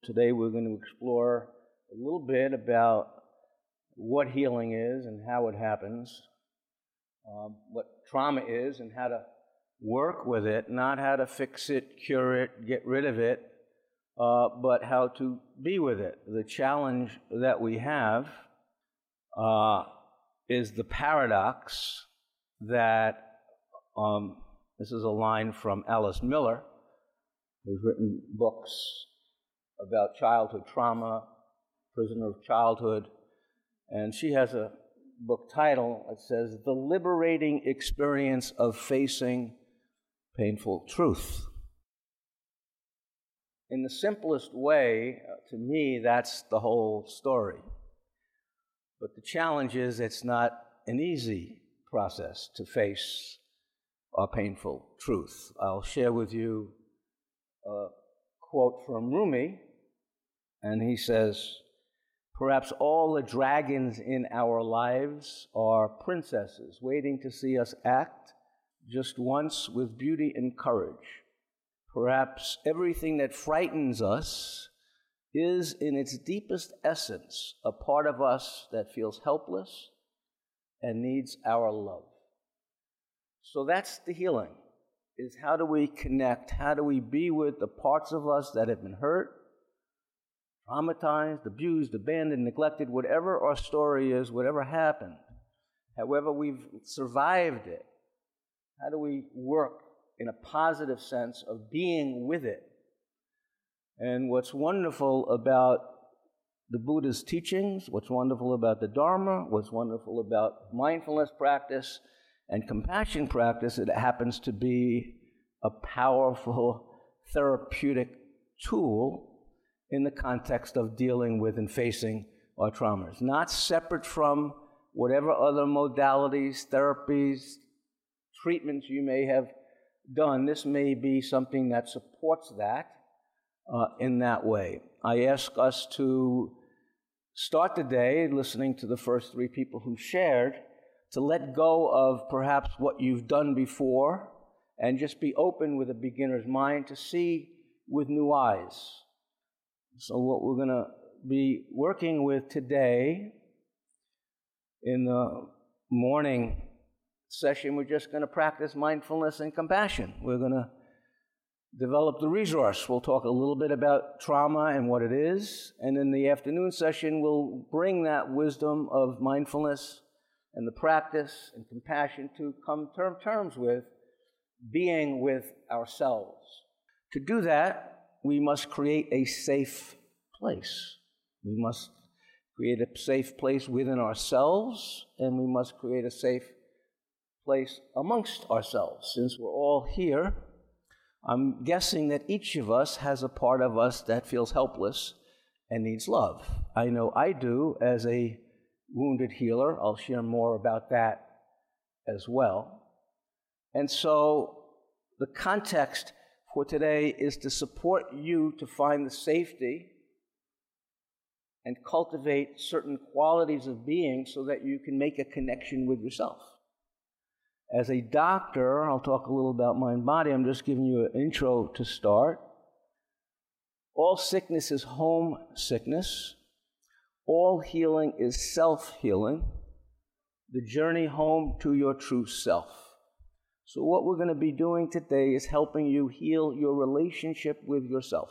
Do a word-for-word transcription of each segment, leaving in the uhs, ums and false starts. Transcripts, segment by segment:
today we're going to explore a little bit about what healing is and how it happens, um, what trauma is and how to work with it, not how to fix it, cure it, get rid of it, uh, but how to be with it. The challenge that we have uh, is the paradox that, um, this is a line from Alice Miller, who's written books about childhood trauma, prisoner of childhood, and she has a book title that says, The Liberating Experience of Facing Painful Truth. In the simplest way, to me, that's the whole story. But the challenge is it's not an easy process to face our painful truth. I'll share with you a quote from Rumi, and he says, perhaps all the dragons in our lives are princesses waiting to see us act just once with beauty and courage. Perhaps everything that frightens us is in its deepest essence a part of us that feels helpless and needs our love. So that's the healing, is how do we connect, how do we be with the parts of us that have been hurt, traumatized, abused, abandoned, neglected, whatever our story is, whatever happened, however we've survived it, how do we work in a positive sense of being with it? And what's wonderful about the Buddha's teachings, what's wonderful about the Dharma, what's wonderful about mindfulness practice and compassion practice, it happens to be a powerful therapeutic tool in the context of dealing with and facing our traumas. Not separate from whatever other modalities, therapies, treatments you may have done. This may be something that supports that uh, in that way. I ask us to start the day listening to the first three people who shared, to let go of perhaps what you've done before and just be open with a beginner's mind to see with new eyes. So what we're going to be working with today in the morning session, we're just going to practice mindfulness and compassion. We're going to develop the resource. We'll talk a little bit about trauma and what it is, and in the afternoon session, we'll bring that wisdom of mindfulness and the practice and compassion to come to terms with being with ourselves. To do that, we must create a safe place. We must create a safe place within ourselves, and we must create a safe place amongst ourselves. Since we're all here, I'm guessing that each of us has a part of us that feels helpless and needs love. I know I do as a wounded healer. I'll share more about that as well. And so the context for today is to support you to find the safety and cultivate certain qualities of being so that you can make a connection with yourself. As a doctor, I'll talk a little about mind body. I'm just giving you an intro to start. All sickness is home sickness. All healing is self-healing. The journey home to your true self. So what we're going to be doing today is helping you heal your relationship with yourself.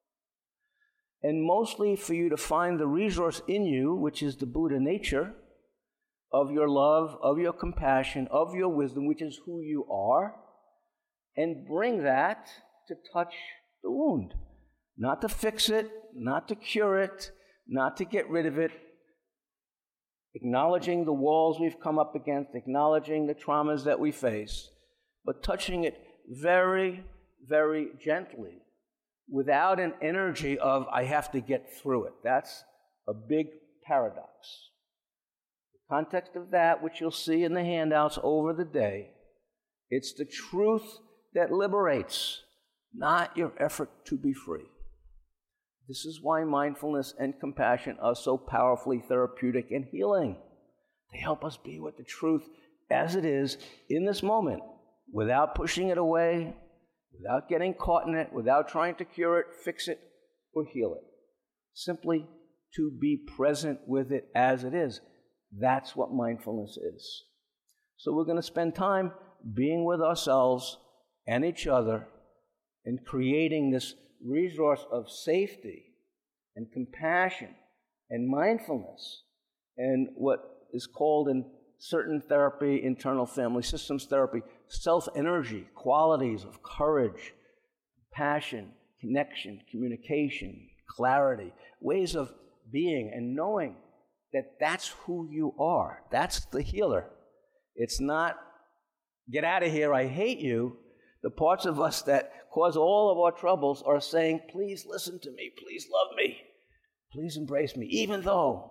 And mostly for you to find the resource in you, which is the Buddha nature, of your love, of your compassion, of your wisdom, which is who you are, and bring that to touch the wound. Not to fix it, not to cure it, not to get rid of it. Acknowledging the walls we've come up against, acknowledging the traumas that we face, but touching it very, very gently, without an energy of, I have to get through it. That's a big paradox. The context of that, which you'll see in the handouts over the day, it's the truth that liberates, not your effort to be free. This is why mindfulness and compassion are so powerfully therapeutic and healing. They help us be with the truth as it is in this moment, without pushing it away, without getting caught in it, without trying to cure it, fix it, or heal it. simply to be present with it as it is. That's what mindfulness is. So we're going to spend time being with ourselves and each other and creating this resource of safety and compassion and mindfulness and what is called in certain therapy, internal family systems therapy, self-energy, qualities of courage, passion, connection, communication, clarity, ways of being and knowing that that's who you are. That's the healer. It's not, get out of here, I hate you. The parts of us that cause all of our troubles are saying, please listen to me, please love me, please embrace me, even though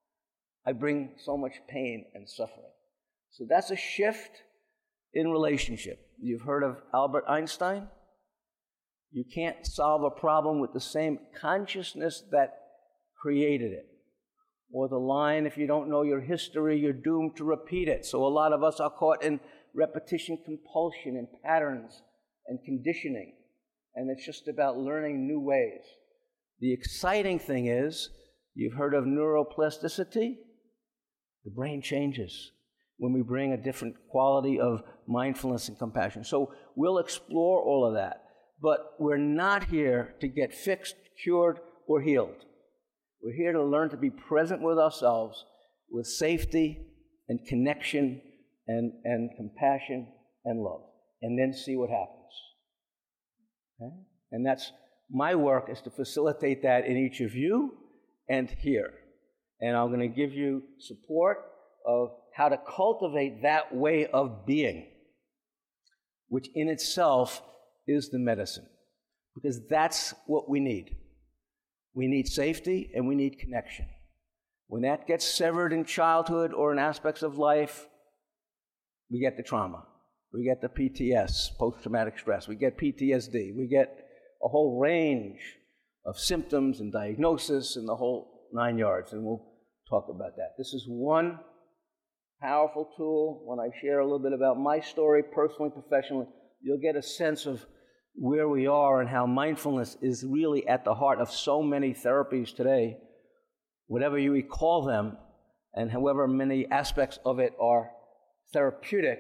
I bring so much pain and suffering. So that's a shift in relationship. You've heard of Albert Einstein? You can't solve a problem with the same consciousness that created it. Or the line, if you don't know your history, you're doomed to repeat it. So a lot of us are caught in repetition, compulsion, and patterns and conditioning. And it's just about learning new ways. The exciting thing is, you've heard of neuroplasticity? The brain changes when we bring a different quality of mindfulness and compassion. So we'll explore all of that. But we're not here to get fixed, cured, or healed. We're here to learn to be present with ourselves with safety and connection and, and compassion and love, and then see what happens. Okay? And that's my work, is to facilitate that in each of you and here. And I'm going to give you support of how to cultivate that way of being, which in itself is the medicine, because that's what we need. We need safety and we need connection. When that gets severed in childhood or in aspects of life, we get the trauma. We get the P T S, post-traumatic stress. We get P T S D. We get a whole range of symptoms and diagnosis and the whole nine yards, and we'll talk about that. This is one powerful tool. When I share a little bit about my story, personally, professionally, you'll get a sense of where we are and how mindfulness is really at the heart of so many therapies today, whatever you call them, and however many aspects of it are therapeutic,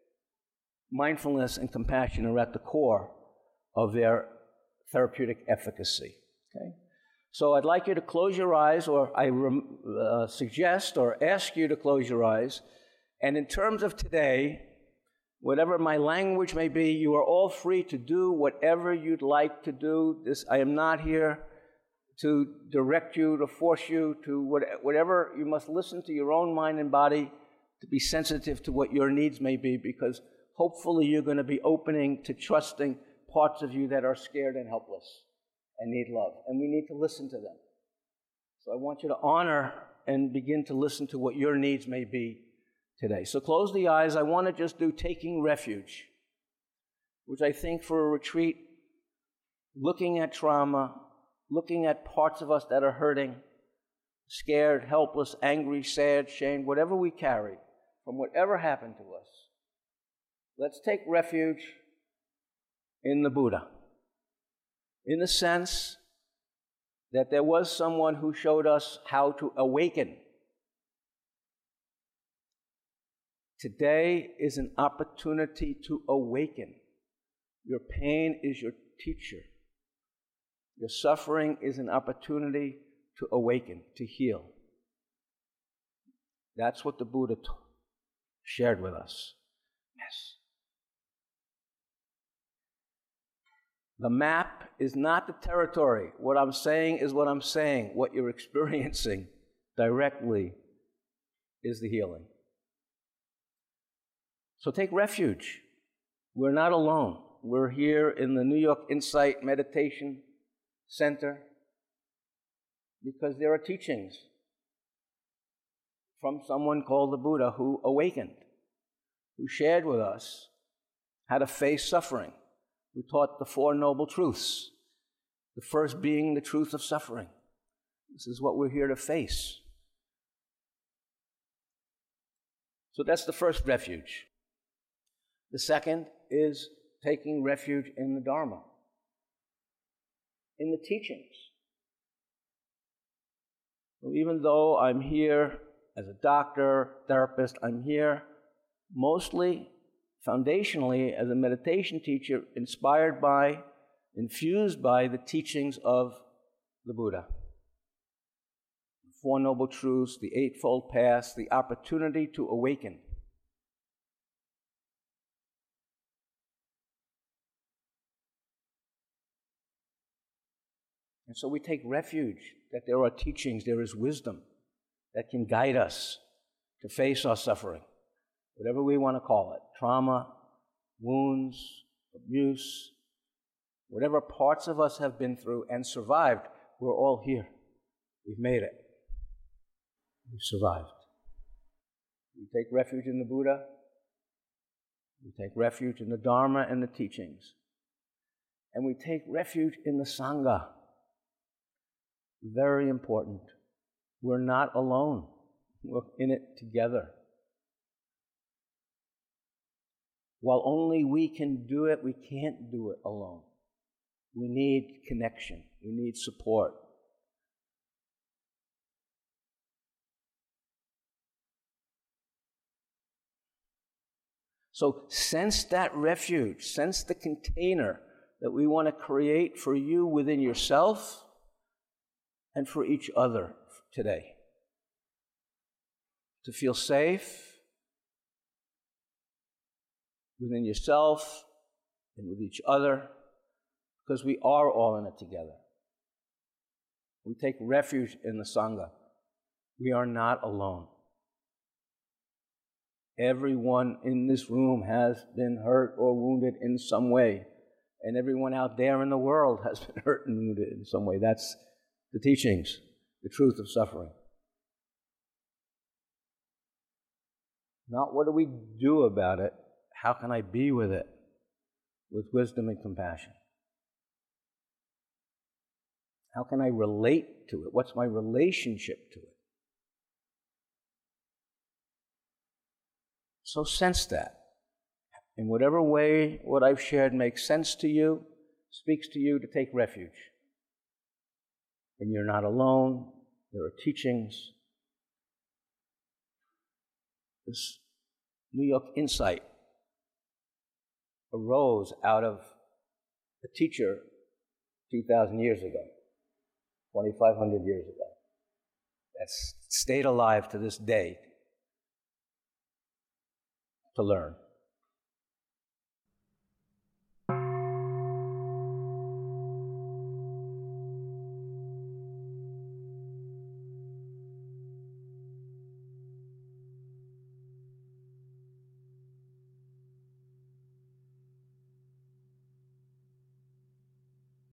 mindfulness and compassion are at the core of their therapeutic efficacy. Okay? So I'd like you to close your eyes, or I uh, suggest or ask you to close your eyes, and in terms of today, whatever my language may be, you are all free to do whatever you'd like to do. This, I am not here to direct you, to force you to what, whatever. You must listen to your own mind and body to be sensitive to what your needs may be, because hopefully you're going to be opening to trusting parts of you that are scared and helpless and need love. And we need to listen to them. So I want you to honor and begin to listen to what your needs may be today. So close the eyes. I want to just do taking refuge, which I think for a retreat, looking at trauma, looking at parts of us that are hurting, scared, helpless, angry, sad, shamed, whatever we carry from whatever happened to us. Let's take refuge in the Buddha, in the sense that there was someone who showed us how to awaken. Today is an opportunity to awaken. Your pain is your teacher. Your suffering is an opportunity to awaken, to heal. That's what the Buddha t- shared with us. Yes. The map is not the territory. What I'm saying is what I'm saying. What you're experiencing directly is the healing. So take refuge. We're not alone. We're here in the New York Insight Meditation Center because there are teachings from someone called the Buddha who awakened, who shared with us how to face suffering, who taught the Four Noble Truths, the first being the truth of suffering. This is what we're here to face. So that's the first refuge. The second is taking refuge in the Dharma, in the teachings. So even though I'm here as a doctor, therapist, I'm here mostly, foundationally, as a meditation teacher, inspired by, infused by the teachings of the Buddha. The Four Noble Truths, the Eightfold Paths, the opportunity to awaken. And so we take refuge that there are teachings, there is wisdom that can guide us to face our suffering, whatever we want to call it, trauma, wounds, abuse, whatever parts of us have been through and survived, we're all here. We've made it. We've survived. We take refuge in the Buddha. We take refuge in the Dharma and the teachings. And we take refuge in the Sangha. Very important. We're not alone. We're in it together. While only we can do it, we can't do it alone. We need connection. We need support. So sense that refuge, sense the container that we want to create for you within yourself and for each other today. To feel safe within yourself and with each other, because we are all in it together. We take refuge in the Sangha. We are not alone. Everyone in this room has been hurt or wounded in some way, and everyone out there in the world has been hurt and wounded in some way. That's the teachings, the truth of suffering. Not what do we do about it, how can I be with it with wisdom and compassion? How can I relate to it? What's my relationship to it? So sense that. In whatever way what I've shared makes sense to you, speaks to you, to take refuge. And you're not alone. There are teachings. This New York insight arose out of a teacher two thousand years ago, twenty-five hundred years ago, that's stayed alive to this day to learn.